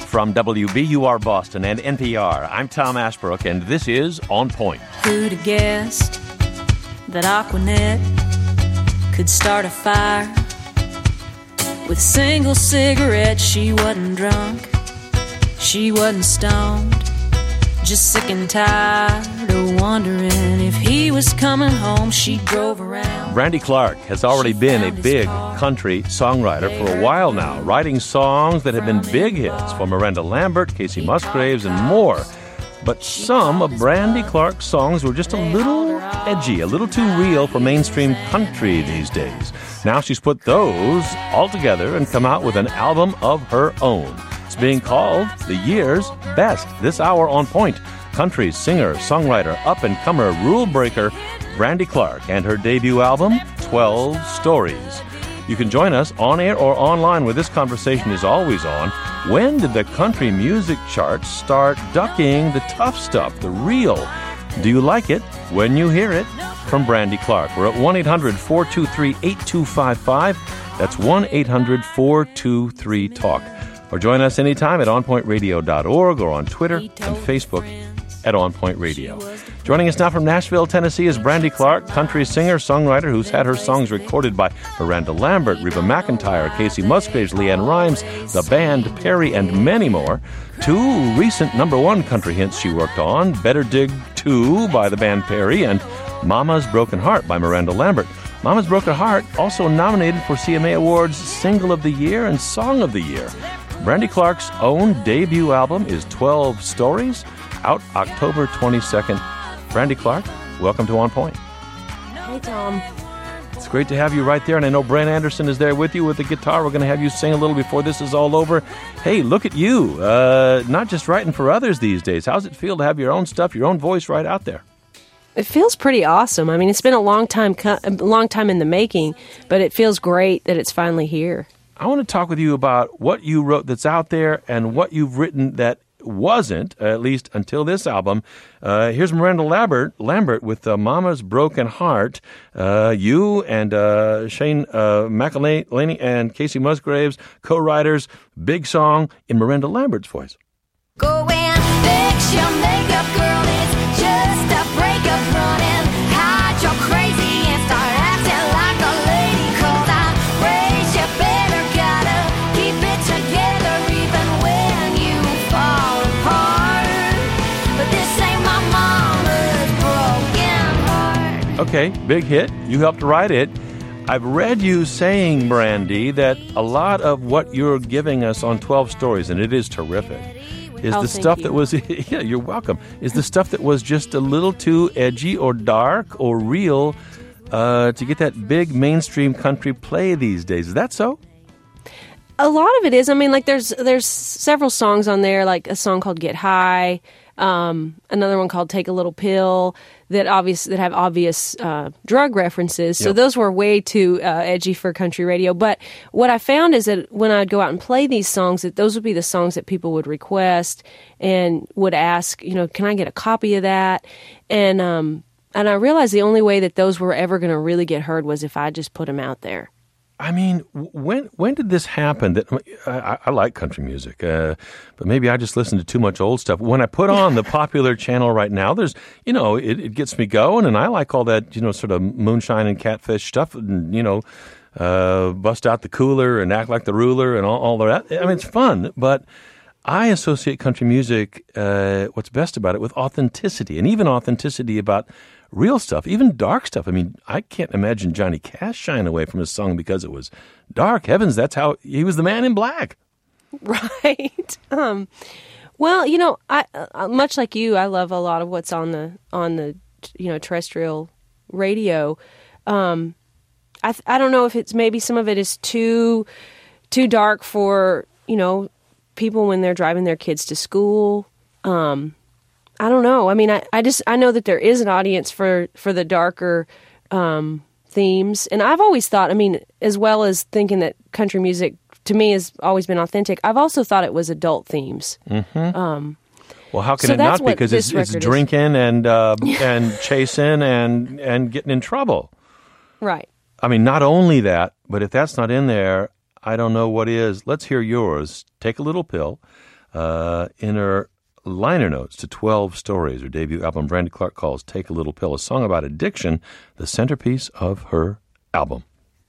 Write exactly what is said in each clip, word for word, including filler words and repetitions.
from W B U R Boston and N P R. I'm Tom Ashbrook, and this is On Point. Who'd have guessed that Aquanet could start a fire with a single cigarette? She wasn't drunk, she wasn't stoned, just sick and tired of wondering if he was coming home. She drove around. Brandy Clark has already been a big country songwriter for a while now, writing songs that have been big hits for Miranda Lambert, Casey Musgraves, and more. But some of Brandy Clark's songs were just a little edgy, a little too real for mainstream country these days. Now she's put those all together and come out with an album of her own. It's being called the year's best. This hour on Point, country singer, songwriter, up-and-comer, rule-breaker Brandy Clark and her debut album, twelve Stories. You can join us on air or online where this conversation is always on. When did the country music charts start ducking the tough stuff, the real? Do you like it when you hear it? From Brandy Clark. We're at one eight hundred four two three eight two five five. That's one eight hundred four two three talk. Or join us anytime at on point radio dot org or on Twitter and Facebook at On Point Radio. Joining us now from Nashville, Tennessee is Brandy Clark, country singer, songwriter who's had her songs recorded by Miranda Lambert, Reba McEntire, Casey Musgraves, LeAnn Rimes, The Band, Perry, and many more. Two recent number one country hits she worked on, Better Dig two by The Band Perry and Mama's Broken Heart by Miranda Lambert. Mama's Broken Heart also nominated for C M A Awards Single of the Year and Song of the Year. Brandy Clark's own debut album is twelve Stories, out October twenty-second. Brandy Clark, welcome to On Point. Hey, Tom. It's great to have you right there, and I know Brent Anderson is there with you with the guitar. We're going to have you sing a little before this is all over. Hey, look at you, uh, not just writing for others these days. How's it feel to have your own stuff, your own voice right out there? It feels pretty awesome. I mean, it's been a long time, a long time in the making, but it feels great that it's finally here. I want to talk with you about what you wrote that's out there and what you've written that wasn't, uh, at least until this album. Uh, here's Miranda Lambert, Lambert with uh, Mama's Broken Heart. Uh, you and uh, Shane uh, McElhaney and Casey Musgraves, co-writers, big song in Miranda Lambert's voice. Go and fix your makeup, girl. It's just a breakup running. Hide your crazy and start acting like a lady. Cause I raised you better, gotta keep it together even when you fall apart. But this ain't my mama's broken heart. Okay, big hit. You helped write it. I've read you saying, Brandy, that a lot of what you're giving us on twelve Stories, and it is terrific, is oh, the stuff you. that was, yeah, you're welcome, is the stuff that was just a little too edgy or dark or real uh, to get that big mainstream country play these days. Is that so? A lot of it is. I mean, like there's there's several songs on there, like a song called Get High, um, another one called Take a Little Pill, that obvious that have obvious uh, drug references. So Yep. those were way too uh, edgy for country radio. But what I found is that when I'd go out and play these songs, that those would be the songs that people would request and would ask, you know, can I get a copy of that? And um, and I realized the only way that those were ever going to really get heard was if I just put them out there. I mean, when when did this happen? That I, I like country music, uh, but maybe I just listen to too much old stuff. When I put on the popular channel right now, there's, you know, it, it gets me going, and I like all that, you know, sort of moonshine and catfish stuff, and, you know, uh, bust out the cooler and act like the ruler and all, all of that. I mean, it's fun, but I associate country music, uh, what's best about it, with authenticity, and even authenticity about real stuff, even dark stuff. I mean, I can't imagine Johnny Cash shying away from his song because it was dark. Heavens, that's how he was the man in black. Right. Um, well, you know, I uh, much like you, I love a lot of what's on the on the you know terrestrial radio. Um, I I don't know if it's maybe some of it is too too dark for you know people when they're driving their kids to school. Um, I don't know. I mean, I, I just I know that there is an audience for, for the darker um, themes, and I've always thought. I mean, as well as thinking that country music to me has always been authentic, I've also thought it was adult themes. Mm-hmm. Um, well, how can so it not? what Because it's, it's drinking and uh, and chasing and and getting in trouble. Right. I mean, not only that, but if that's not in there, I don't know what is. Let's hear yours. Take a Little Pill. uh, in her liner notes to twelve Stories, her debut album. Brandy Clark calls Take a Little Pill, a song about addiction, the centerpiece of her album.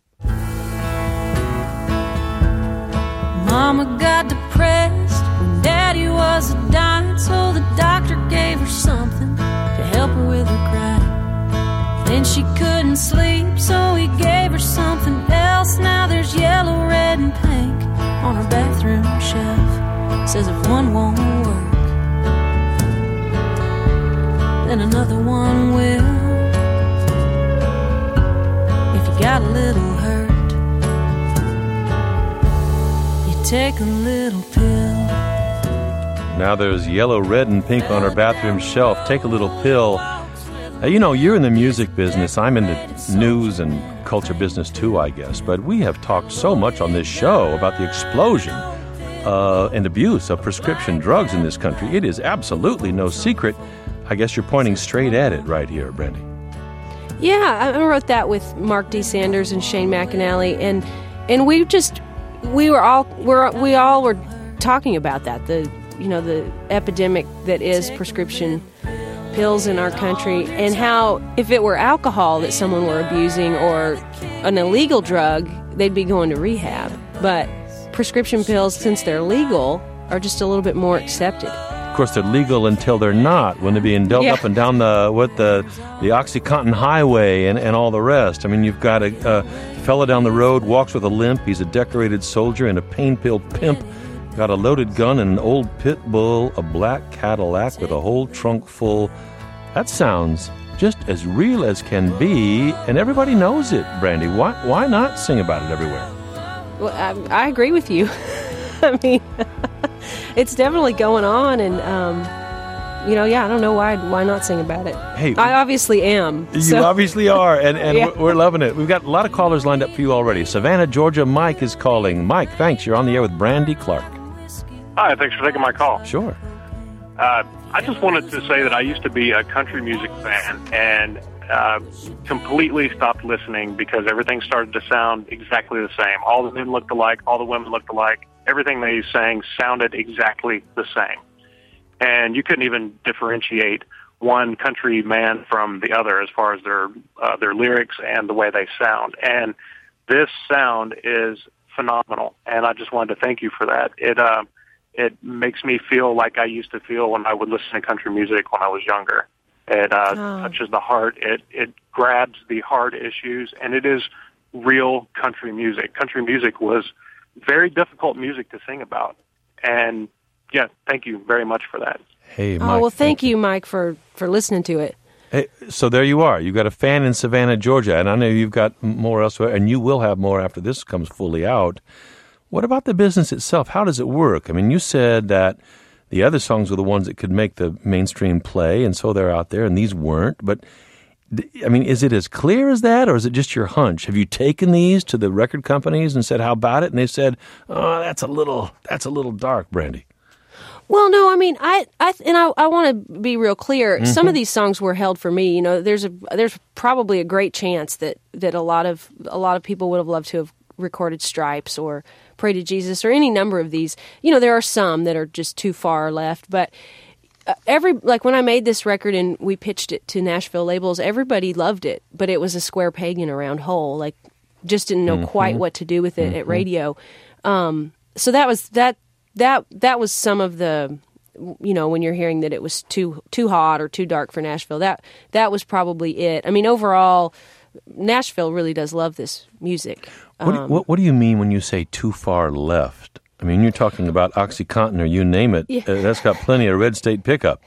Mama got depressed when Daddy was a dying, so the doctor gave her something to help her with her cry. Then she couldn't sleep, so he gave her something else. Now there's yellow, red, and pink on her bathroom shelf. Says if one won't work, then another one will. If you got a little hurt, take a little pill. Now there's yellow, red, and pink on her bathroom shelf. Take a little pill. Now, you know, you're in the music business. I'm in the news and culture business too, I guess. But we have talked so much on this show about the explosion uh, and abuse of prescription drugs in this country. It is absolutely no secret. I guess you're pointing straight at it right here, Brandy. Yeah, I wrote that with Mark D. Sanders and Shane McAnally, and and we just... We were all we're, we all were talking about that, the you know the epidemic that is prescription pills in our country, and how if it were alcohol that someone were abusing or an illegal drug, they'd be going to rehab. But prescription pills, since they're legal, are just a little bit more accepted. Of course, they're legal until they're not, when they're being dealt Yeah. up and down the what the the OxyContin highway and, and all the rest. I mean, you've got a, a fella down the road, walks with a limp. He's a decorated soldier and a pain pill pimp. Got a loaded gun and an old pit bull, a black Cadillac with a whole trunk full. That sounds just as real as can be, and everybody knows it, Brandy. Why why not sing about it everywhere? Well, I, I agree with you. I mean, it's definitely going on, and um, you know, yeah, I don't know why why not sing about it. Hey, I obviously am. You so. obviously are, and, and Yeah. we're, we're loving it. We've got a lot of callers lined up for you already. Savannah, Georgia, Mike is calling. Mike, thanks. You're on the air with Brandy Clark. Hi, thanks for taking my call. Sure. Uh, I just wanted to say that I used to be a country music fan and uh, completely stopped listening because everything started to sound exactly the same. All the men looked alike, all the women looked alike. Everything they sang sounded exactly the same. And you couldn't even differentiate one country man from the other as far as their uh, their lyrics and the way they sound. And this sound is phenomenal, and I just wanted to thank you for that. It uh, it makes me feel like I used to feel when I would listen to country music when I was younger. It uh, Oh. touches the heart. It it grabs the hard issues, and it is real country music. Country music was very difficult music to sing about, and yeah, thank you very much for that. Hey, Mike. Oh, well, thank you, Mike, for, for listening to it. Hey, so there you are. You've got a fan in Savannah, Georgia, and I know you've got more elsewhere, and you will have more after this comes fully out. What about the business itself? How does it work? I mean, you said that the other songs were the ones that could make the mainstream play, and so they're out there, and these weren't. But, I mean, is it as clear as that, or is it just your hunch? Have you taken these to the record companies and said, how about it? And they said, oh, that's a little, that's a little dark, Brandy. Well, no, I mean, I, I and I, I want to be real clear. Mm-hmm. Some of these songs were held for me. You know, there's a there's probably a great chance that, that a lot of a lot of people would have loved to have recorded Stripes or Pray to Jesus or any number of these. You know, there are some that are just too far left, but uh, every like when I made this record and we pitched it to Nashville labels, everybody loved it, but it was a square peg in a round hole. Like, just didn't know Mm-hmm. quite what to do with it at radio. Um, so that was that. That that was some of the, you know, when you're hearing that it was too too hot or too dark for Nashville. That that was probably it. I mean, overall, Nashville really does love this music. What, do, what, what do you mean when you say too far left? I mean, you're talking about OxyContin or you name it. Yeah. Uh, that's got plenty of red state pickup.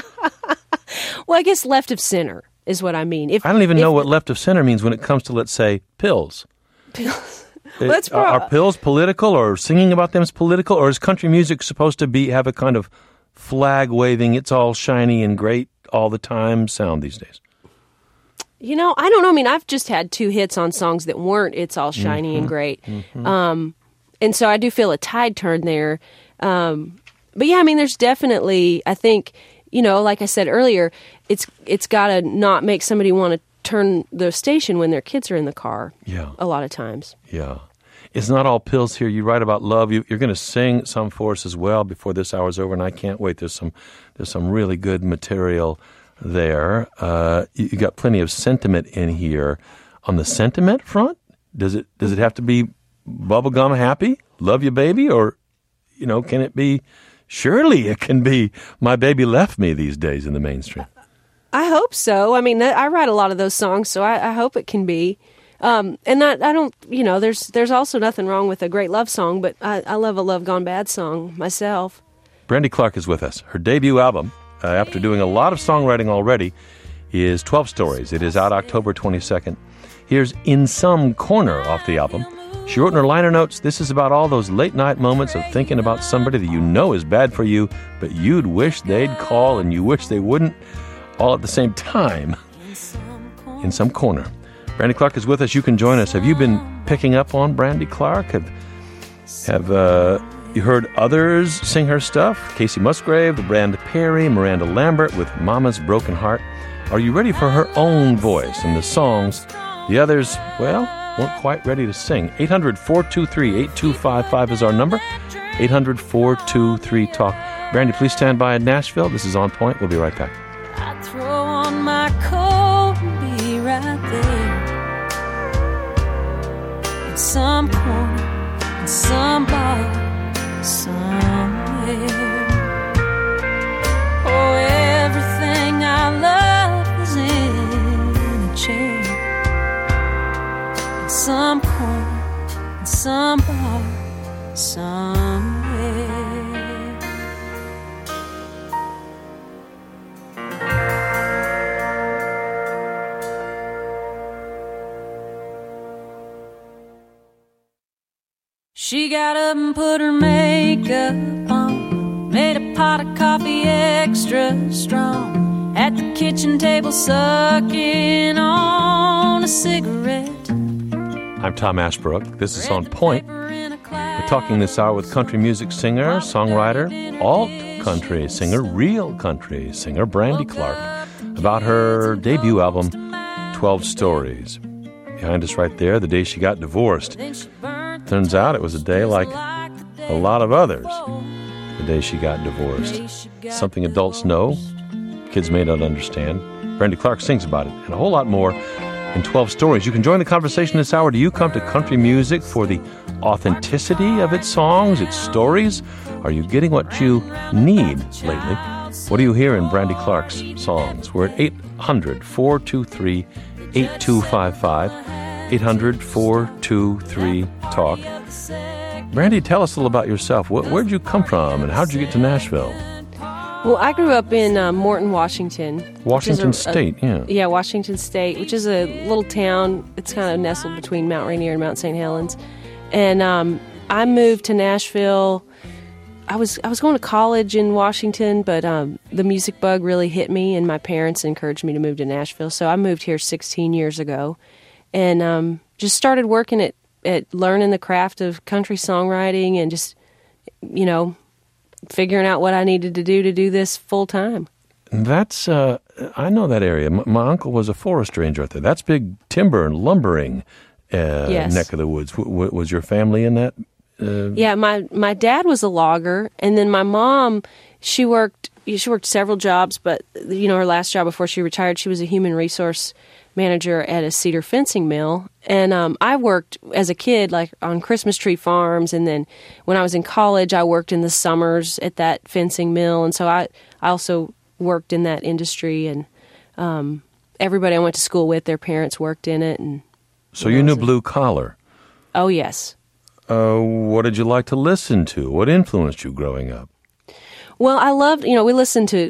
Well, I guess left of center is what I mean. If I don't even if know what the- left of center means when it comes to, let's say, pills. pills. Uh, Let's are, are pills political, or singing about them is political, or is country music supposed to be have a kind of flag waving, it's all shiny and great all the time sound these days? You know, I don't know. I mean, I've just had two hits on songs that weren't "It's All Shiny Mm-hmm. and Great," um, and so I do feel a tide turn there. Um, but yeah, I mean, there's definitely. I think, you know, like I said earlier, it's it's got to not make somebody want to turn the station when their kids are in the car. Yeah. A lot of times. Yeah. it's not all pills here. You write about love. You, you're going to sing some for us as well before this hour's over, and I can't wait. There's some there's some really good material there. Uh, you, you got plenty of sentiment in here. On the sentiment front, does it does it have to be bubblegum happy, love you baby, or you know, can it be? Surely it can be my baby left me these days in the mainstream. I hope so. I mean, I write a lot of those songs, so I, I hope it can be. Um, and I, I don't, you know, there's there's also nothing wrong with a great love song, but I, I love a Love Gone Bad song myself. Brandy Clark is with us. Her debut album, uh, after doing a lot of songwriting already, is twelve Stories. It is out October twenty-second. Here's In Some Corner off the album. She wrote in her liner notes, this is about all those late-night moments of thinking about somebody that you know is bad for you, but you'd wish they'd call and you wish they wouldn't, all at the same time. In Some Corner. Brandy Clark is with us. You can join us. Have you been picking up on Brandy Clark? Have, have uh, you heard others sing her stuff? Casey Musgrave, the Brand Perry, Miranda Lambert with Mama's Broken Heart. Are you ready for her own voice and the songs the others, well, weren't quite ready to sing? eight hundred, four two three, eight two five five is our number. eight hundred, four two three, talk. Brandy, please stand by in Nashville. This is On Point. We'll be right back. I'd throw on my coat and be right there in some corner, in some bar, somewhere. Oh, everything I love is in a chair. Some corner, some bar, somewhere. She got up and put her makeup on, made a pot of coffee extra strong, at the kitchen table sucking on a cigarette. I'm Tom Ashbrook. This is On Point. We're talking this hour with country music singer, songwriter, alt country singer, real country singer, Brandy Clark, about her debut album, twelve Stories. Behind us right there, the day she got divorced. Turns out it was a day like a lot of others, the day she got divorced. Something adults know, kids may not understand. Brandy Clark sings about it, and a whole lot more in twelve Stories. You can join the conversation this hour. Do you come to country music for the authenticity of its songs, its stories? Are you getting what you need lately? What do you hear in Brandy Clark's songs? We're at eight hundred, four two three, eight two five five, eight hundred, four two three, talk. Brandy, tell us a little about yourself. Where, where'd you come from, and how'd you get to Nashville? Well, I grew up in uh, Morton, Washington. Washington a, State, a, yeah. Yeah, Washington State, which is a little town. It's kind of nestled between Mount Rainier and Mount Saint Helens. And um, I moved to Nashville. I was I was going to college in Washington, but um, the music bug really hit me, and my parents encouraged me to move to Nashville. So I moved here sixteen years ago, and um, just started working at, at learning the craft of country songwriting, and just, you know, figuring out what I needed to do to do this full time. That's, uh, I know that area. My, my uncle was a forest ranger out there. That's big timber and lumbering uh, yes. neck of the woods. W- w- was your family in that? Uh... Yeah, my, my dad was a logger, and then my mom, she worked she worked several jobs, but, you know, her last job before she retired, she was a human resource manager at a cedar fencing mill. And um, I worked as a kid, like on Christmas tree farms, and then when I was in college, I worked in the summers at that fencing mill, and so I, I also worked in that industry, and um, everybody I went to school with, their parents worked in it. And So you knew blue collar. Oh, yes. Uh, what did you like to listen to? What influenced you growing up? Well, I loved, you know, we listened to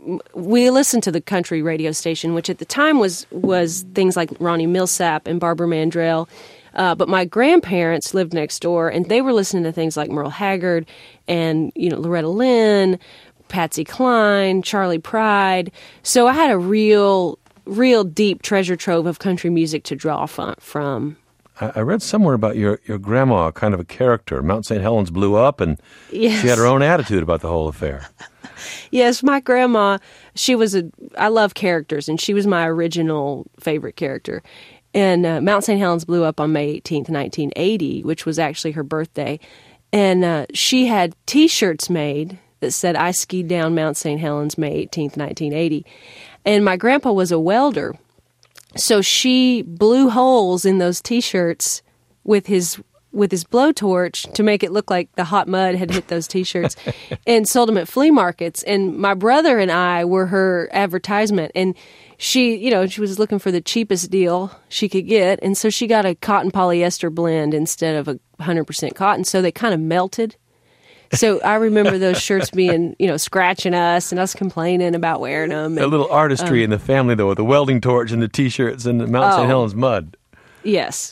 we listened to the country radio station, which at the time was was things like Ronnie Millsap and Barbara Mandrell. Uh, but my grandparents lived next door, and they were listening to things like Merle Haggard and, you know, Loretta Lynn, Patsy Cline, Charlie Pride. So I had a real, real deep treasure trove of country music to draw from. I, I read somewhere about your, your grandma, kind of a character. Mount Saint Helens blew up, and yes. she had her own attitude about the whole affair. Yes, my grandma, she was a, I love characters, and she was my original favorite character. And uh, Mount Saint Helens blew up on May eighteenth, nineteen eighty, which was actually her birthday. And uh, she had T-shirts made that said, "I skied down Mount Saint Helens May eighteenth, nineteen eighty." And my grandpa was a welder. So she blew holes in those T-shirts with his with his blowtorch to make it look like the hot mud had hit those T-shirts and sold them at flea markets. And my brother and I were her advertisement. And she, you know, she was looking for the cheapest deal she could get. And so she got a cotton polyester blend instead of a one hundred percent cotton. So they kind of melted. So I remember those shirts being, you know, scratching us and us complaining about wearing them. And, a little artistry um, in the family, though, with the welding torch and the T-shirts and the Mount Oh. Saint Helens mud. Yes.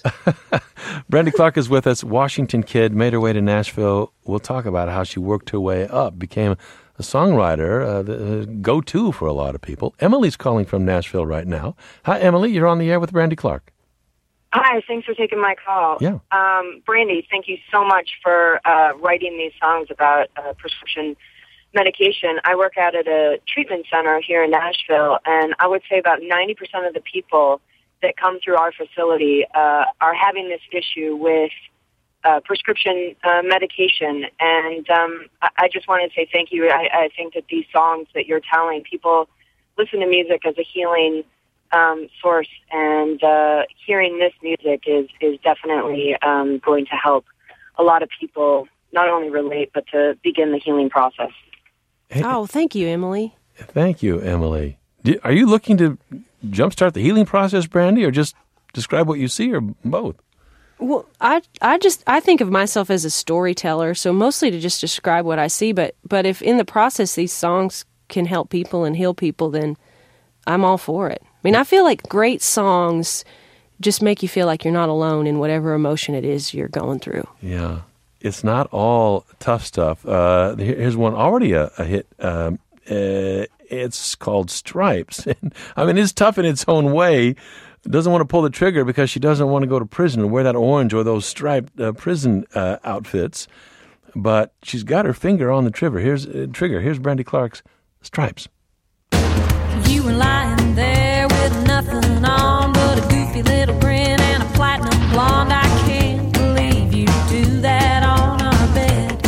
Brandy Clark is with us. Washington kid, made her way to Nashville. We'll talk about how she worked her way up, became a songwriter, uh, the uh, go-to for a lot of people. Emily's calling from Nashville right now. Hi, Emily. You're on the air with Brandy Clark. Hi, thanks for taking my call. Yeah. Um, Brandy, thank you so much for uh, writing these songs about uh, prescription medication. I work out at a treatment center here in Nashville, and I would say about ninety percent of the people that come through our facility uh, are having this issue with uh, prescription uh, medication. And um, I, I just want to say thank you. I, I think that these songs that you're telling, people listen to music as a healing um, source, and uh, hearing this music is, is definitely um, going to help a lot of people not only relate, but to begin the healing process. Hey, Oh, thank you, Emily. Thank you, Emily. Do, are you looking to jumpstart the healing process, Brandy, or just describe what you see, or both? Well, I I just I think of myself as a storyteller, so mostly to just describe what I see. But but if in the process these songs can help people and heal people, then I'm all for it. I mean, I feel like great songs just make you feel like you're not alone in whatever emotion it is you're going through. Yeah. It's not all tough stuff. Uh, here- here's one already a, a hit. Um, uh, it's called Stripes. I mean, it's tough in its own way. Doesn't want to pull the trigger because she doesn't want to go to prison and wear that orange or those striped uh, prison uh, outfits. But she's got her finger on the trigger. Here's uh, trigger. Here's Brandy Clark's Stripes. You were lying there with nothing on but a goofy little grin and a platinum blonde. I can't believe you do that on our bed.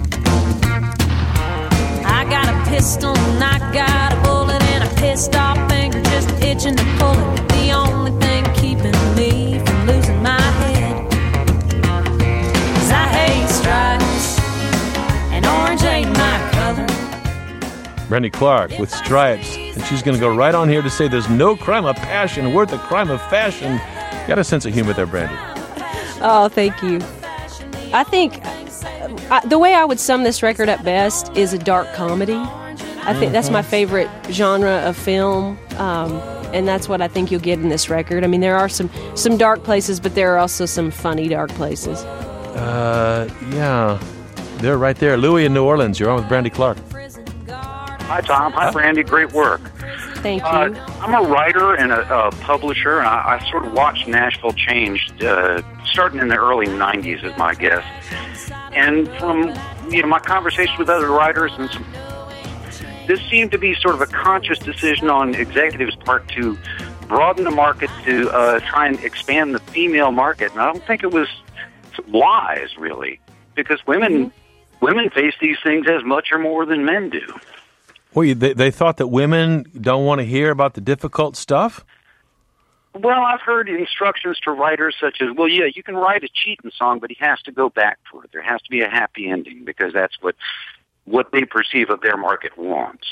I got a pistol and I got a bullet and a pissed off finger just itching to pull it. The only thing keeping me from losing my head is I hate stripes and orange ain't my color. Brandy Clark with Stripes. And she's going to go right on here to say there's no crime of passion worth a crime of fashion. Got a sense of humor there, Brandy. Oh, thank you. I think I, the way I would sum this record up best is a dark comedy. I think that's my favorite genre of film, um, and that's what I think you'll get in this record. I mean, there are some, some dark places, but there are also some funny dark places. Uh, yeah. They're right there. Louie in New Orleans. You're on with Brandy Clark. Hi, Tom. Hi, Brandy. Great work. Thank you. Uh, I'm a writer and a, a publisher, and I, I sort of watched Nashville change uh, starting in the early nineties, is my guess. And from you know my conversations with other writers, and some, this seemed to be sort of a conscious decision on executives' part to broaden the market, to uh, try and expand the female market. And I don't think it was wise, really, because women Mm-hmm. women face these things as much or more than men do. Well, you- they, they thought that women don't want to hear about the difficult stuff? Well, I've heard instructions to writers such as, well, yeah, you can write a cheating song, but he has to go back for it. There has to be a happy ending because that's what what they perceive of their market wants.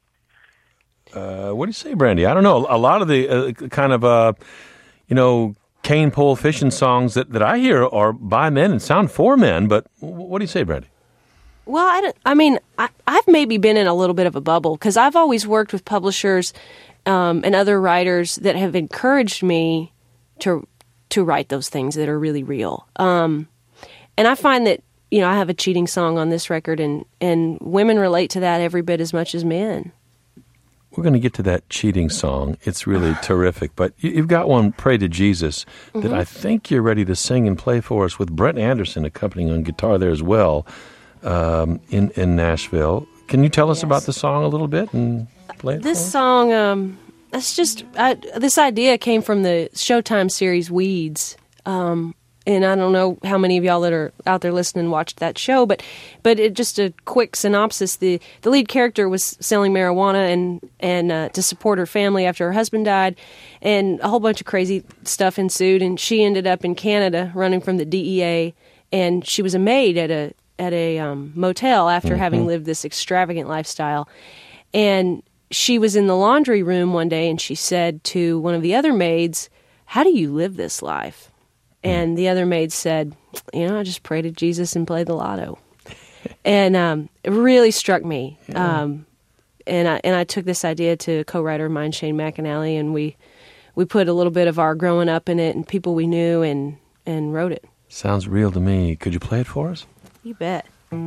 Uh, what do you say, Brandy? I don't know. A lot of the uh, kind of, uh, you know, cane pole fishing songs that, that I hear are by men and sound for men, but what do you say, Brandy? Well, I, don't, I mean, I, I've maybe been in a little bit of a bubble because I've always worked with publishers um, and other writers that have encouraged me to to write those things that are really real. Um, and I find that, you know, I have a cheating song on this record, and, and women relate to that every bit as much as men. We're going to get to that cheating song. It's really terrific. But you, you've got one, Pray to Jesus, that Mm-hmm. I think you're ready to sing and play for us with Brett Anderson accompanying on guitar there as well. Um, in, in Nashville. Can you tell us Yes. about the song a little bit and play it This for us? song, um, that's just I, this idea came from the Showtime series Weeds. Um, And I don't know how many of y'all that are out there listening watched that show, but but it, just a quick synopsis: the the lead character was selling marijuana and and uh, to support her family after her husband died, and a whole bunch of crazy stuff ensued. And she ended up in Canada running from the D E A, and she was a maid at a at a um, motel after mm-hmm. having lived this extravagant lifestyle. And she was in the laundry room one day, and she said to one of the other maids, "How do you live this life?" And the other maid said, "You know, I just pray to Jesus and play the lotto." And um, it really struck me. Yeah. Um, and I and I took this idea to a co-writer of mine, Shane McAnally, and we we put a little bit of our growing up in it and people we knew and, and wrote it. Sounds real to me. Could you play it for us? You bet.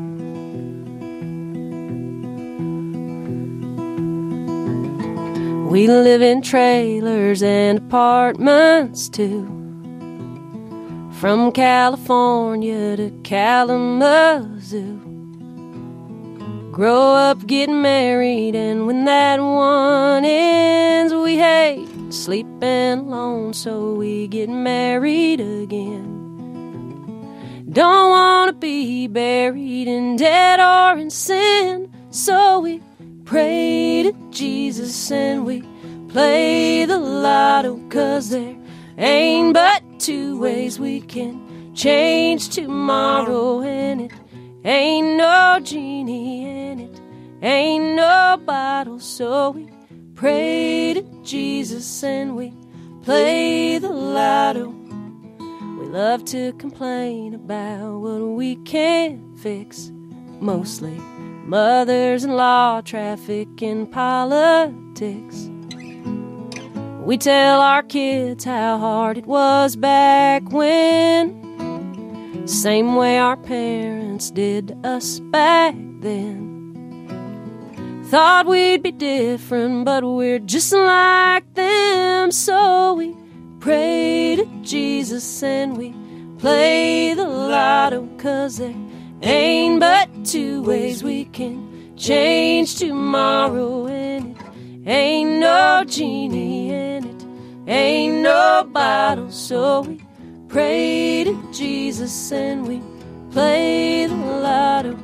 We live in trailers and apartments too. From California to Kalamazoo. Grow up, get married, and when that one ends, we hate sleeping alone, so we get married again. Don't want to be buried in debt or in sin, so we pray to Jesus and we play the lotto, 'cause there ain't but two ways we can change tomorrow, and it ain't no genie and it ain't no bottle, so we pray to Jesus and we play the lotto. We love to complain about what we can't fix, mostly mothers-in-law, traffic, and politics. We tell our kids how hard it was back when, same way our parents did to us back then. Thought we'd be different, but we're just like them, so we pray to Jesus and we play the lotto, 'cause there ain't but two ways we can change tomorrow, and it ain't no genie and it ain't no bottle, so we pray to Jesus and we play the lotto.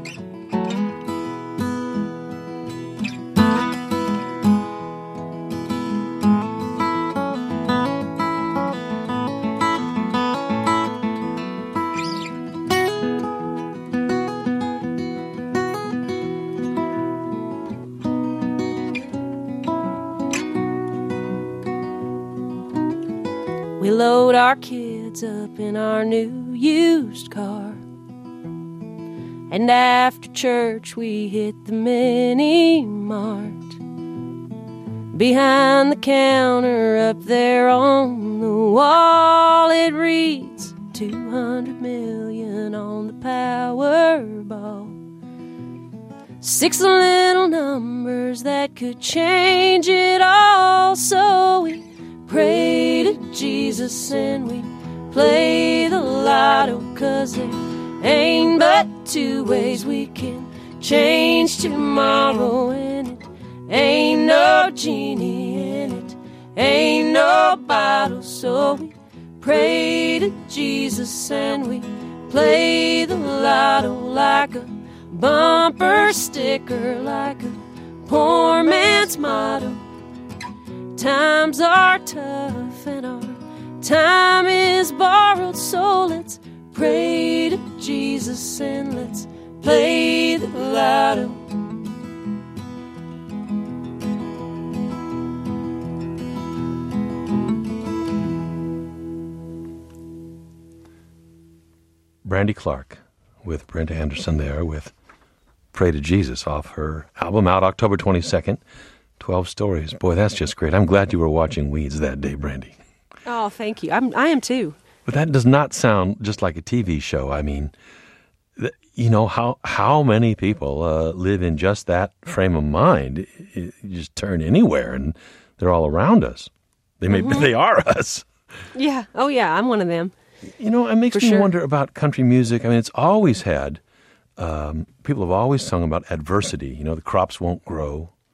We load our kids up in our new used car, and after church we hit the mini mart. Behind the counter up there on the wall, it reads two hundred million on the Powerball. Six little numbers that could change it all, so we pray to Jesus and we play the lotto, 'cause there ain't but two ways we can change tomorrow, and it ain't no genie and it ain't no bottle, so we pray to Jesus and we play the lotto, like a bumper sticker, like a poor man's motto. Times are tough and our time is borrowed, so let's pray to Jesus and let's play the lotto. Brandy Clark with Brenda Anderson there with Pray to Jesus off her album out October twenty-second. twelve stories. Boy, that's just great. I'm glad you were watching Weeds that day, Brandy. Oh, thank you. I'm, I am too. But that does not sound just like a T V show. I mean, th- you know, how how many people uh, live in just that frame of mind? It, it, you just turn anywhere and they're all around us. They may, mm-hmm. they are us. Yeah. Oh, yeah. I'm one of them. You know, it makes For me sure. wonder about country music. I mean, it's always had, um, people have always sung about adversity. You know, the crops won't grow.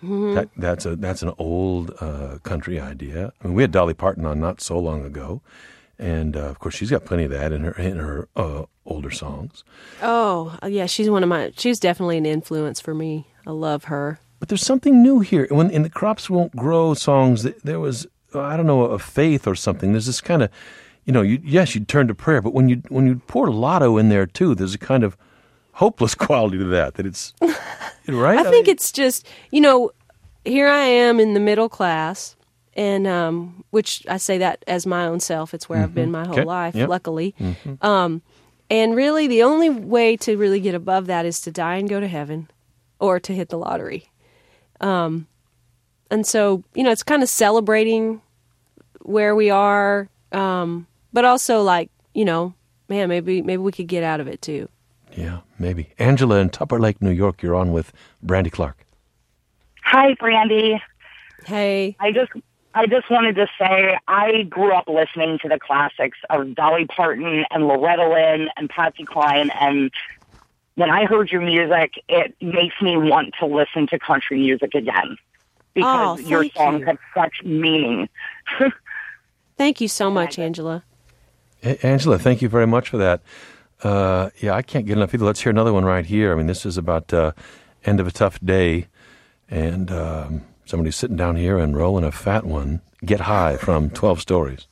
Mm-hmm. That, that's a that's an old uh, country idea. I mean, we had Dolly Parton on not so long ago, and uh, of course she's got plenty of that in her in her uh, older songs. Oh, yeah, she's one of my. She's definitely an influence for me. I love her. But there's something new here. When in the Crops Won't Grow songs, there was I don't know a faith or something. There's this kind of, you know, you, yes, you'd turn to prayer, but when you when you pour Lotto in there too, there's a kind of hopeless quality to that. That it's right. I think it's just, you know, here I am in the middle class, and um, which I say that as my own self. It's where mm-hmm. I've been my whole okay. life, yep. luckily. Mm-hmm. Um, and really, the only way to really get above that is to die and go to heaven, or to hit the lottery. Um, and so, you know, it's kind of celebrating where we are, um, but also like, you know, man, maybe maybe we could get out of it too. Yeah, maybe. Angela in Tupper Lake, New York, you're on with Brandy Clark. Hi, Brandy. Hey. I just I just wanted to say I grew up listening to the classics of Dolly Parton and Loretta Lynn and Patsy Cline, and when I heard your music, it makes me want to listen to country music again because oh, your songs you. have such meaning. Thank you so much, Angela. Hey, Angela, thank you very much for that. Uh, yeah, I can't get enough either. Let's hear another one right here. I mean, this is about uh, end of a tough day, and um, somebody's sitting down here and rolling a fat one. Get High from twelve Stories.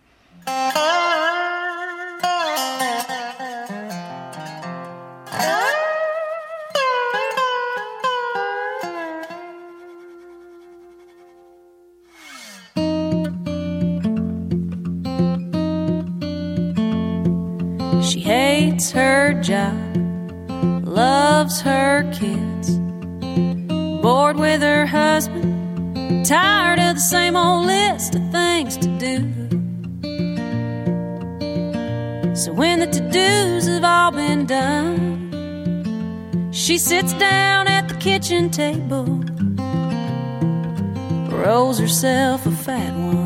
She hates her job, loves her kids, bored with her husband, tired of the same old list of things to do. So when the to-dos have all been done, she sits down at the kitchen table, rolls herself a fat one.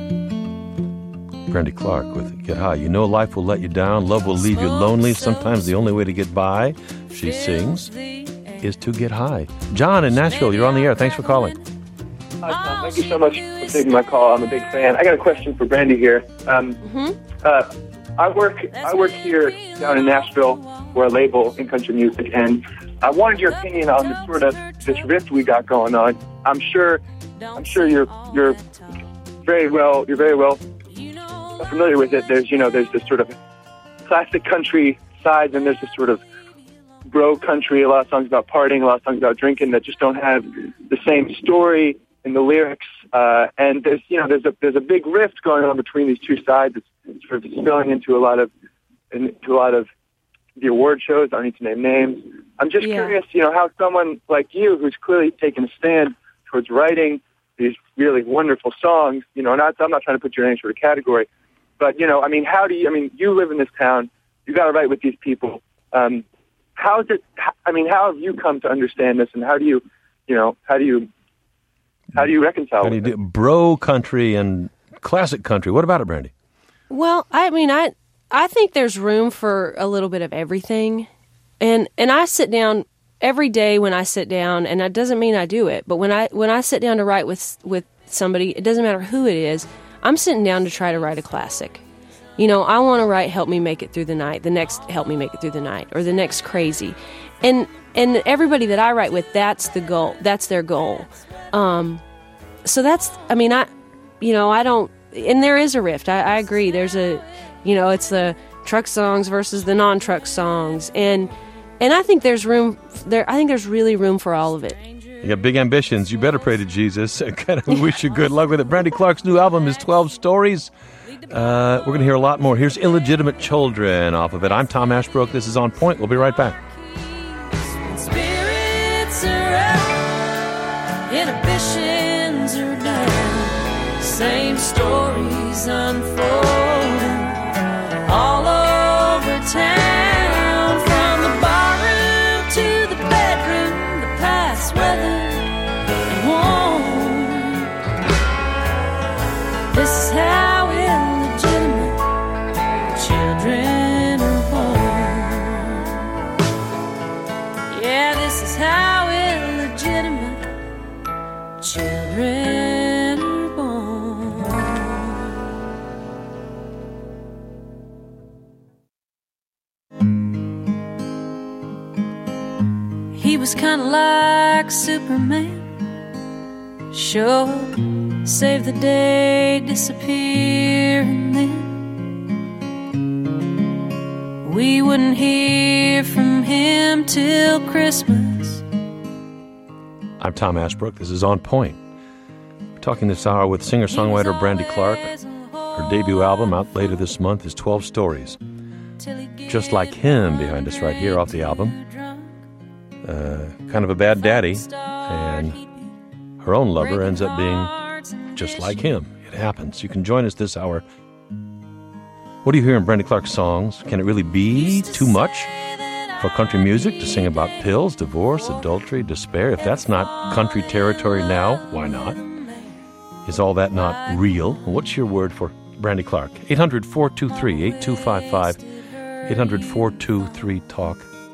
Brandy Clark with Get High. You know life will let you down, love will leave you lonely. Sometimes the only way to get by, she sings, is to get high. John in Nashville, you're on the air. Thanks for calling. Hi, Tom. Thank you so much for taking my call. I'm a big fan. I got a question for Brandy here. Um, Mm-hmm. uh, I work I work here down in Nashville for a label in country music, and I wanted your opinion on the sort of this rift we got going on. I'm sure I'm sure you're you're very well you're very well familiar with it. There's you know there's this sort of classic country side, and there's this sort of bro country. A lot of songs about partying, a lot of songs about drinking that just don't have the same story in the lyrics. Uh, and there's you know there's a there's a big rift going on between these two sides. It's sort of spilling into a lot of into a lot of the award shows. I don't need to name names. I'm just Yeah. curious, you know, how someone like you, who's clearly taken a stand towards writing these really wonderful songs, you know, not I'm not trying to put you in any sort of category, but you know, I mean, how do you? I mean, you live in this town. You got to write with these people. Um, how is it? I mean, how have you come to understand this, and how do you, you know, how do you, how do you reconcile? How do you with do bro country and classic country? What about it, Brandy? Well, I mean, I I think there's room for a little bit of everything, and and I sit down every day when I sit down, and that doesn't mean I do it, but when I when I sit down to write with with somebody, it doesn't matter who it is. I'm sitting down to try to write a classic. You know, I want to write "Help Me Make It Through the Night," the next "Help Me Make It Through the Night," or the next "Crazy," and and everybody that I write with, that's the goal. That's their goal. Um, so that's, I mean, I, you know, I don't. And there is a rift. I, I agree. There's a, you know, it's the truck songs versus the non-truck songs, and and I think there's room there. I think there's really room for all of it. You got big ambitions. You better pray to Jesus. I kind of wish you good luck with it. Brandy Clark's new album is twelve Stories. Uh, we're going to hear a lot more. Here's Illegitimate Children off of it. I'm Tom Ashbrook. This is On Point. We'll be right back. Spirits are up, inhibitions are down, same stories unfolding all over town, from the barroom to the bedroom, the past weather and warm. This is how illegitimate children are born. Yeah, this is how illegitimate children are born. He was kind of like Superman. Show up, save the day, disappear, and then we wouldn't hear from him till Christmas. I'm Tom Ashbrook. This is On Point. We're talking this hour with singer-songwriter Brandy Clark. Her debut album, out later this month, is twelve Stories. Just Like Him behind us right here off the album. Uh, kind of a bad daddy, and her own lover ends up being just like him. It happens. You can join us this hour. What do you hear in Brandy Clark's songs? Can it really be too much for country music to sing about pills, divorce, adultery, despair? If that's not country territory now, why not? Is all that not real? What's your word for Brandy Clark? eight hundred, four two three, eight two five five. eight hundred, four two three, talk.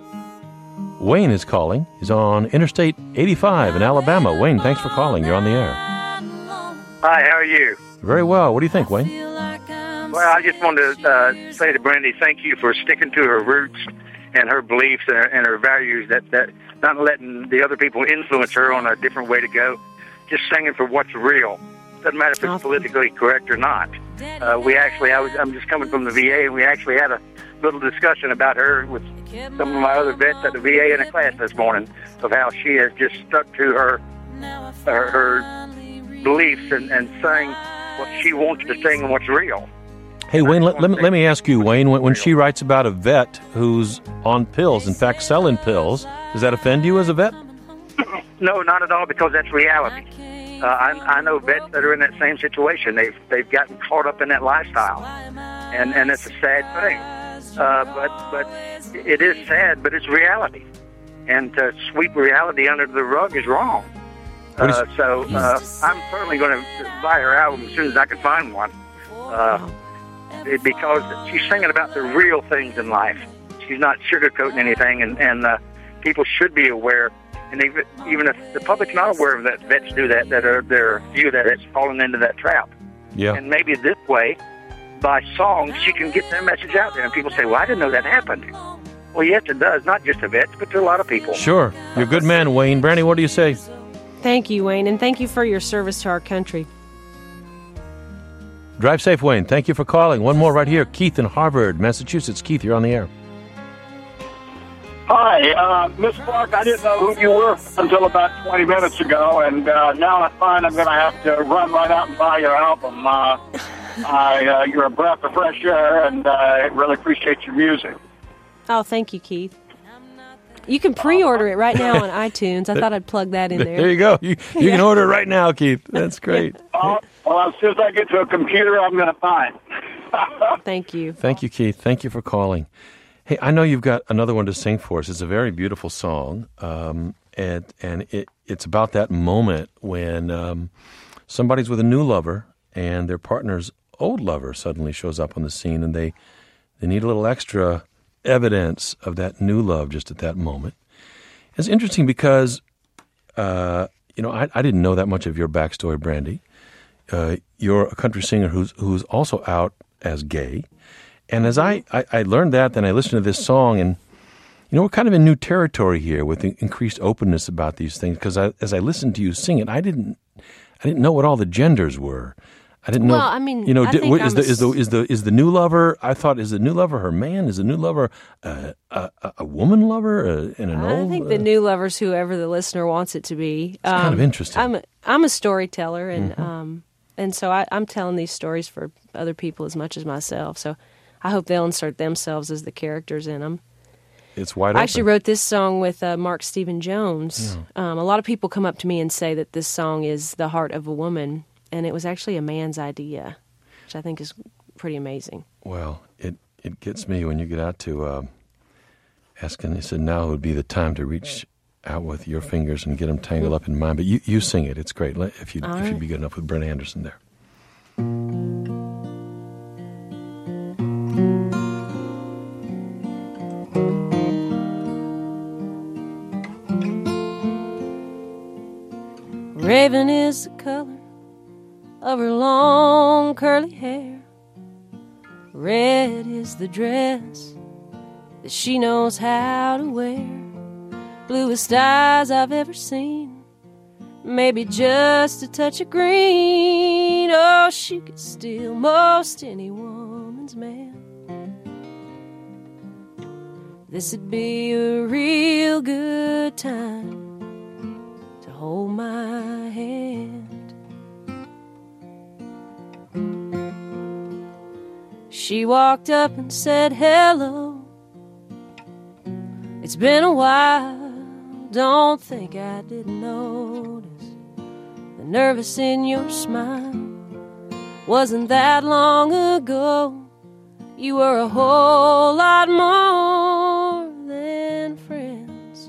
Wayne is calling. He's on Interstate eighty-five in Alabama. Wayne, thanks for calling. You're on the air. Hi, how are you? Very well. What do you think, Wayne? Well, I just wanted to uh, say to Brandy, thank you for sticking to her roots and her beliefs and her, and her values, that, that not letting the other people influence her on a different way to go, just singing for what's real. Doesn't matter if it's politically correct or not. Uh, we actually, I was, I'm just coming from the V A, and we actually had a little discussion about her with some of my other vets at the V A in a class this morning, of how she has just stuck to her her, her beliefs and, and saying what she wants to sing and what's real. Hey, Wayne, let, let, me, let me ask you, Wayne, when, when she writes about a vet who's on pills, in fact, selling pills, does that offend you as a vet? No, not at all, because that's reality. Uh, I, I know vets that are in that same situation. They've they've gotten caught up in that lifestyle, and and it's a sad thing. Uh, but but it is sad, but it's reality. And to sweep reality under the rug is wrong. Uh, so uh, I'm certainly going to buy her album as soon as I can find one, uh, it, because she's singing about the real things in life. She's not sugarcoating anything, and, and uh, people should be aware. And even, even if the public's not aware of that, vets do that, that are there are few that it's fallen into that trap. Yeah. And maybe this way, by songs, she can get their message out there. And people say, well, I didn't know that happened. Well, yes, it does. Not just to vets, but to a lot of people. Sure. You're a good man, Wayne. Brandy, what do you say? Thank you, Wayne, and thank you for your service to our country. Drive safe, Wayne. Thank you for calling. One more right here. Keith in Harvard, Massachusetts. Keith, you're on the air. Hi, uh, Miss Clark, I didn't know who you were until about twenty minutes ago, and uh, now I find I'm going to have to run right out and buy your album. Uh, I, uh, you're a breath of fresh air, and uh, I really appreciate your music. Oh, thank you, Keith. You can pre-order it right now on iTunes. I thought I'd plug that in there. There you go. You, you yeah. can order it right now, Keith. That's great. Uh, well, as soon as I get to a computer, I'm going to buy it. Thank you. Thank you, Keith. Thank you for calling. Hey, I know you've got another one to sing for us. It's a very beautiful song, um, and and it, it's about that moment when um, somebody's with a new lover and their partner's old lover suddenly shows up on the scene, and they, they need a little extra evidence of that new love just at that moment. It's interesting because, uh, you know, I, I didn't know that much of your backstory, Brandy. Uh, you're a country singer who's who's also out as gay. And as I, I, I learned that, then I listened to this song, and, you know, we're kind of in new territory here with increased openness about these things, because I, as I listened to you sing it, I didn't I didn't know what all the genders were. I didn't know. Well, I mean, you know, I did, think is, I'm the, is, the, is, the, is the new lover, I thought, is the new lover her man? Is the new lover uh, a, a, a woman lover uh, in an I old? think uh, the new lover's whoever the listener wants it to be. It's um, kind of interesting. I'm a, I'm a storyteller, and Mm-hmm. um, and so I, I'm telling these stories for other people as much as myself. So I hope they'll insert themselves as the characters in them. It's wide I open. actually wrote this song with uh, Mark Stephen Jones. Yeah. Um, a lot of people come up to me and say that this song is the heart of a woman, and it was actually a man's idea, which I think is pretty amazing. Well, it, it gets me when you get out to uh, asking, he said, now would be the time to reach out with your fingers and get them tangled up in mine. But you, you sing it. It's great. Let- If you'd, All if right. you'd be good enough with Brent Anderson there. Raven is the color of her long curly hair. Red is the dress that she knows how to wear. Bluest eyes I've ever seen, maybe just a touch of green. Oh, she could steal most any woman's man. This'd be a real good time to hold my hand. She walked up and said, hello. It's been a while, don't think I didn't notice the nervous in your smile. Wasn't that long ago, you were a whole lot more than friends.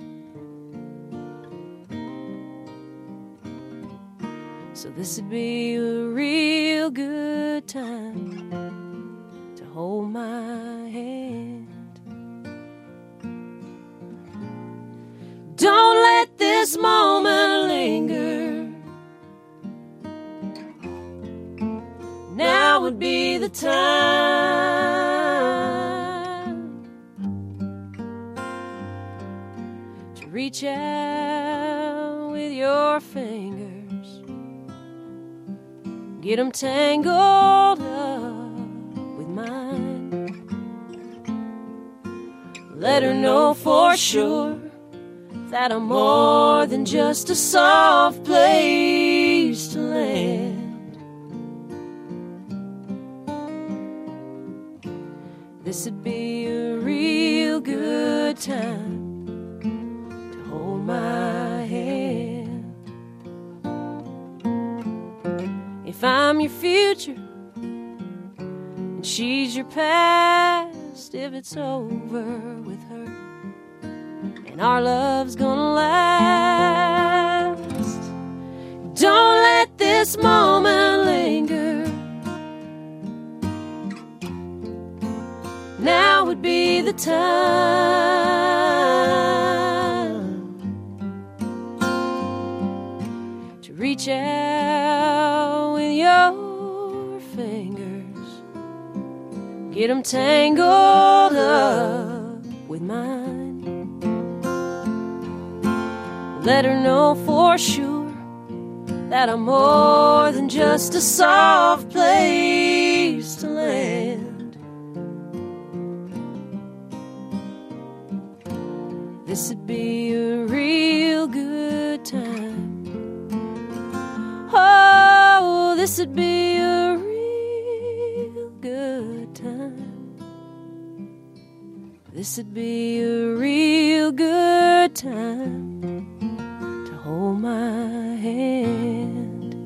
So this'd be a real good time to hold my hand. Don't let this moment linger. Now would be the time to reach out with your fingers, get 'em tangled up with mine. Let her know for sure that I'm more than just a soft place to land. This'd be a real good time to hold my hand. If I'm your future and she's your past, if it's over with her and our love's gonna last, don't let this moment linger. Now would be the time to reach out with your fingers, get 'em tangled up with mine. Let her know for sure that I'm more than just a soft place to land. This'd be a real good time. Oh, this'd be a real good time. This'd be a real good time to hold my hand.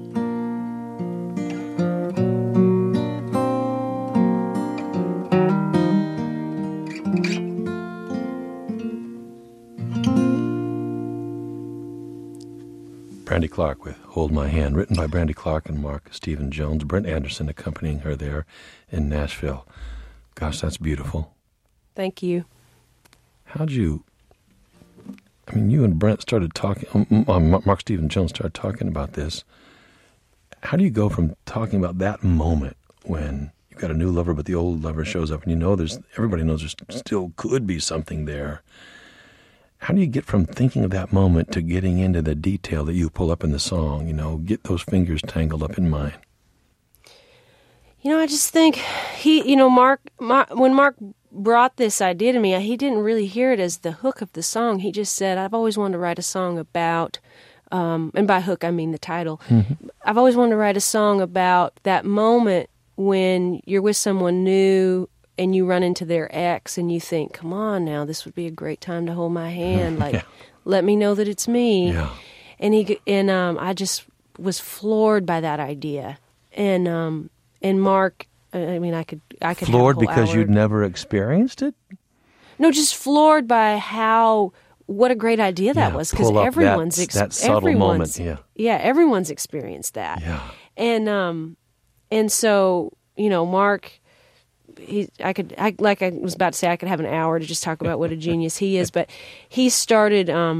Brandy Clark with Hold My Hand, written by Brandy Clark and Mark Stephen Jones. Brent Anderson accompanying her there in Nashville. Gosh, that's beautiful. Thank you. How'd you, I mean, you and Brent started talking, um, Mark Stephen Jones started talking about this. How do you go from talking about that moment when you've got a new lover, but the old lover shows up and you know there's, everybody knows there still could be something there. How do you get from thinking of that moment to getting into the detail that you pull up in the song, you know, get those fingers tangled up in mine? You know, I just think he, you know, Mark, Mark, when Mark brought this idea to me, he didn't really hear it as the hook of the song. He just said, I've always wanted to write a song about, um, and by hook I mean the title. Mm-hmm. I've always wanted to write a song about that moment when you're with someone new and you run into their ex and you think, come on now, this would be a great time to hold my hand. Like, yeah. Let me know that it's me. Yeah. And he and um, I just was floored by that idea. And um, and Mark, I mean, I could I could floored have a whole because hour. You'd never experienced it. No, just floored by how what a great idea that yeah, was, because everyone's that, ex- that subtle everyone's, moment. Yeah, yeah, everyone's experienced that. Yeah, and um, and so you know, Mark. He, I could, I, like I was about to say, I could have an hour to just talk about what a genius he is. But he started, um,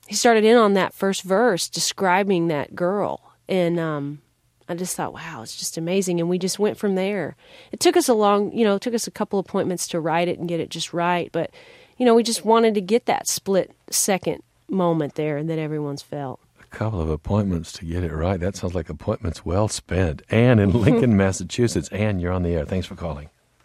he started in on that first verse describing that girl. And um, I just thought, wow, it's just amazing. And we just went from there. It took us a long, you know, it took us a couple appointments to write it and get it just right. But, you know, we just wanted to get that split second moment there that everyone's felt. A couple of appointments to get it right. That sounds like appointments well spent. Ann in Lincoln, Massachusetts. Ann, you're on the air. Thanks for calling.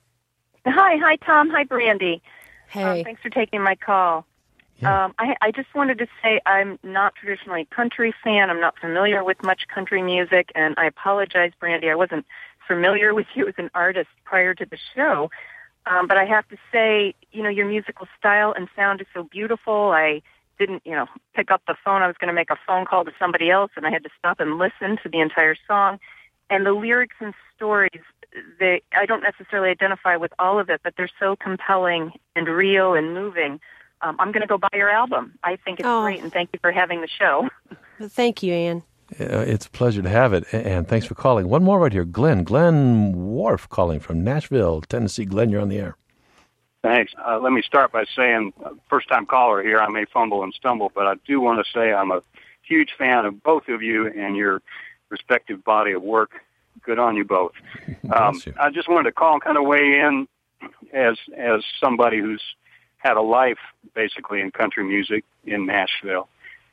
Hi, hi, Tom. Hi, Brandy. Hey. Um, thanks for taking my call. Yeah. Um, I, I just wanted to say I'm not traditionally a country fan. I'm not familiar with much country music, and I apologize, Brandy. I wasn't familiar with you as an artist prior to the show. Um, but I have to say, you know, your musical style and sound is so beautiful. I didn't, you know, pick up the phone. I was going to make a phone call to somebody else, and I had to stop and listen to the entire song. And the lyrics and stories, they, I don't necessarily identify with all of it, but they're so compelling and real and moving. Um, I'm going to go buy your album. I think it's Oh. great, and thank you for having the show. Thank you, Ann. Uh, it's a pleasure to have it, and thanks for calling. One more right here. Glenn. Glenn Wharf calling from Nashville, Tennessee. Glenn, you're on the air. Thanks. Uh, let me start by saying, uh, first-time caller here, I may fumble and stumble, but I do want to say I'm a huge fan of both of you and your respective body of work. Good on you both. Um, Bless you. I just wanted to call and kind of weigh in as as somebody who's had a life, basically, in country music in Nashville,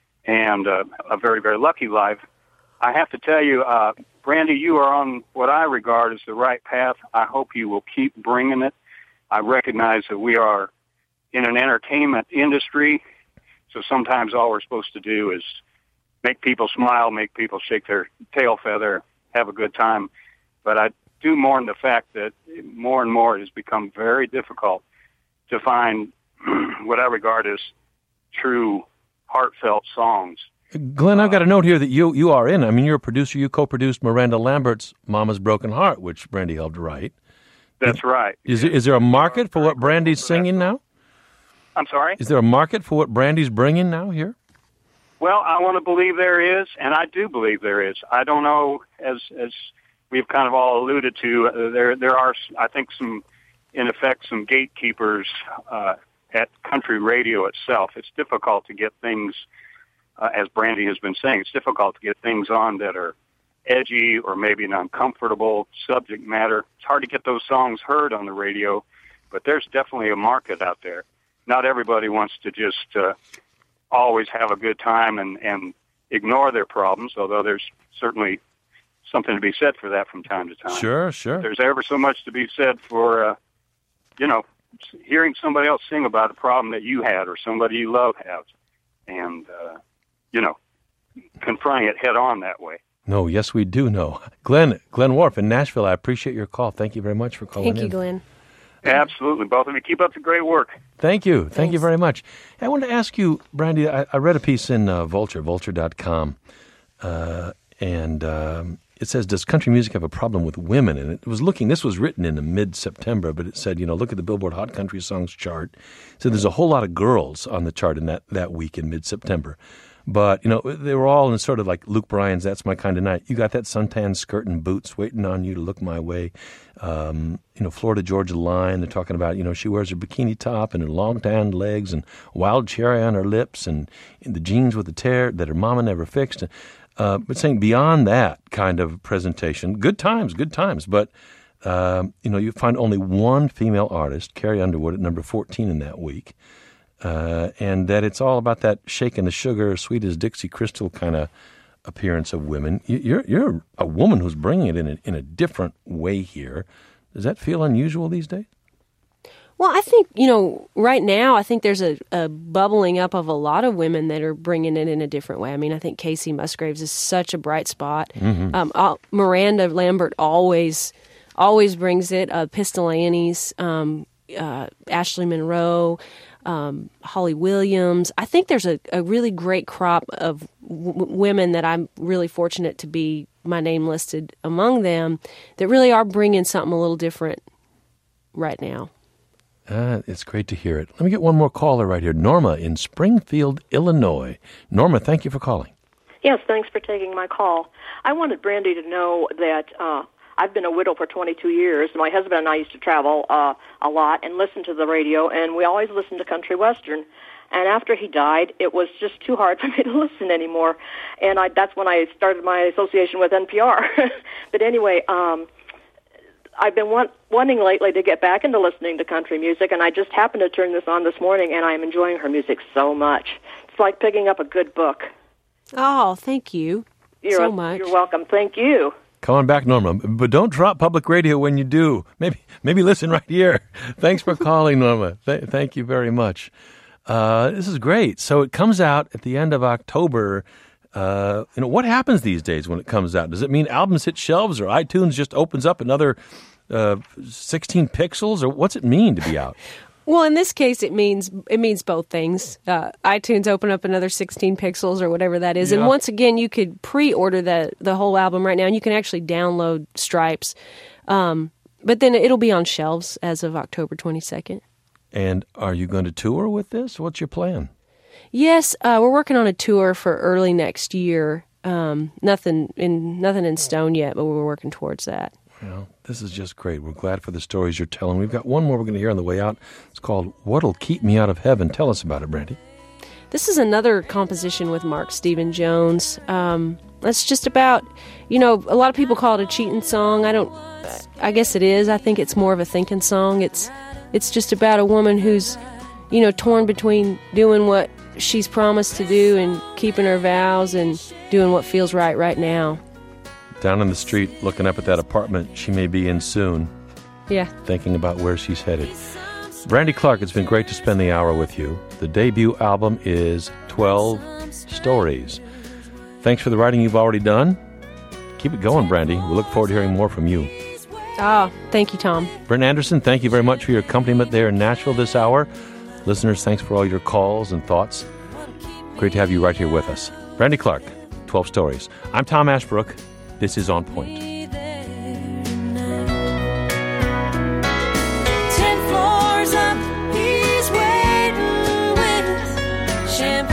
and uh, a very, very lucky life. I have to tell you, uh, Brandy, you are on what I regard as the right path. I hope you will keep bringing it. I recognize that we are in an entertainment industry, so sometimes all we're supposed to do is make people smile, make people shake their tail feather, have a good time. But I do mourn the fact that more and more it has become very difficult to find what I regard as true, heartfelt songs. Glenn, I've got a note here that you you are in. I mean, you're a producer. You co-produced Miranda Lambert's Mama's Broken Heart, which Brandy helped write. That's right. Is there, is there a market for what Brandy's singing now? I'm sorry? Is there a market for what Brandy's bringing now here? Well, I want to believe there is, and I do believe there is. I don't know, as as we've kind of all alluded to, uh, there there are, I think, some, in effect, some gatekeepers uh, at country radio itself. It's difficult to get things, uh, as Brandy has been saying, it's difficult to get things on that are edgy or maybe an uncomfortable subject matter. It's hard to get those songs heard on the radio, but there's definitely a market out there. Not everybody wants to just uh, always have a good time and, and ignore their problems, although there's certainly something to be said for that from time to time. Sure, sure. There's ever so much to be said for, uh, you know, hearing somebody else sing about a problem that you had or somebody you love has, and, uh, you know, confronting it head on that way. No, yes, we do know. Glenn, Glenn Wharf in Nashville, I appreciate your call. Thank you very much for calling in. Thank you, Glenn. Absolutely. Both of you. Keep up the great work. Thank you. Thank Thanks. you very much. I wanted to ask you, Brandy, I, I read a piece in uh, Vulture, vulture dot com, uh, and um, it says, does country music have a problem with women? And it was looking, this was written in mid-September, but it said, you know, look at the Billboard Hot Country Songs chart. So there's a whole lot of girls on the chart in that, that week in mid-September. But, you know, they were all in sort of like Luke Bryan's That's My Kind of Night. You got that suntan skirt and boots waiting on you to look my way. Um, you know, Florida Georgia Line, they're talking about, you know, she wears her bikini top and her long tanned legs and wild cherry on her lips and, and the jeans with the tear that her mama never fixed. Uh, but saying beyond that kind of presentation, good times, good times. But, um, you know, you find only one female artist, Carrie Underwood, at number fourteen in that week. Uh, and that it's all about that shaking the sugar, sweet as Dixie Crystal kind of appearance of women. You're you're a woman who's bringing it in a, in a different way here. Does that feel unusual these days? Well, I think, you know, right now, I think there's a, a bubbling up of a lot of women that are bringing it in a different way. I mean, I think Casey Musgraves is such a bright spot. Mm-hmm. Um, uh, Miranda Lambert always always brings it. Uh, Pistol Annie's, um, uh, Ashley Monroe, um, Holly Williams. I think there's a, a really great crop of w- women that I'm really fortunate to be my name listed among them that really are bringing something a little different right now. Uh, it's great to hear it. Let me get one more caller right here. Norma in Springfield, Illinois. Norma, thank you for calling. Yes, thanks for taking my call. I wanted Brandy to know that uh, I've been a widow for twenty-two years. My husband and I used to travel uh, a lot and listen to the radio, and we always listened to country western. And after he died, it was just too hard for me to listen anymore. And I, that's when I started my association with N P R. But anyway, um, I've been want, wanting lately to get back into listening to country music, and I just happened to turn this on this morning, and I'm enjoying her music so much. It's like picking up a good book. Oh, thank you You're so a, much. You're welcome. Thank you. Come on back, Norma. But don't drop public radio when you do. Maybe maybe listen right here. Thanks for calling, Norma. Th- thank you very much. Uh, this is great. So it comes out at the end of October. Uh, you know, what happens these days when it comes out? Does it mean albums hit shelves, or iTunes just opens up another uh, sixteen pixels, or what's it mean to be out? Well, in this case, it means it means both things. Uh, iTunes open up another sixteen pixels or whatever that is, Yeah. and once again, you could pre-order the the whole album right now, and you can actually download Stripes. Um, but then it'll be on shelves as of October twenty-second. And are you going to tour with this? What's your plan? Yes, uh, we're working on a tour for early next year. Um, nothing in nothing in stone yet, but we're working towards that. Well, this is just great. We're glad for the stories you're telling. We've got one more we're going to hear on the way out. It's called What'll Keep Me Out of Heaven. Tell us about it, Brandy. This is another composition with Mark Stephen Jones. Um, it's just about, you know, a lot of people call it a cheating song. I don't, I guess it is. I think it's more of a thinking song. It's, it's just about a woman who's, you know, torn between doing what she's promised to do and keeping her vows and doing what feels right right now. Down in the street, looking up at that apartment she may be in soon, Yeah. thinking about where she's headed. Brandy Clark, it's been great to spend the hour with you. The debut album is twelve Stories. Thanks for the writing you've already done. Keep it going, Brandy. We look forward to hearing more from you. Oh, thank you, Tom. Brent Anderson, thank you very much for your accompaniment there in Nashville this hour. Listeners, thanks for all your calls and thoughts. Great to have you right here with us. Brandy Clark, twelve Stories. I'm Tom Ashbrook. This is On Point. Ten floors up, he's waiting with champagne.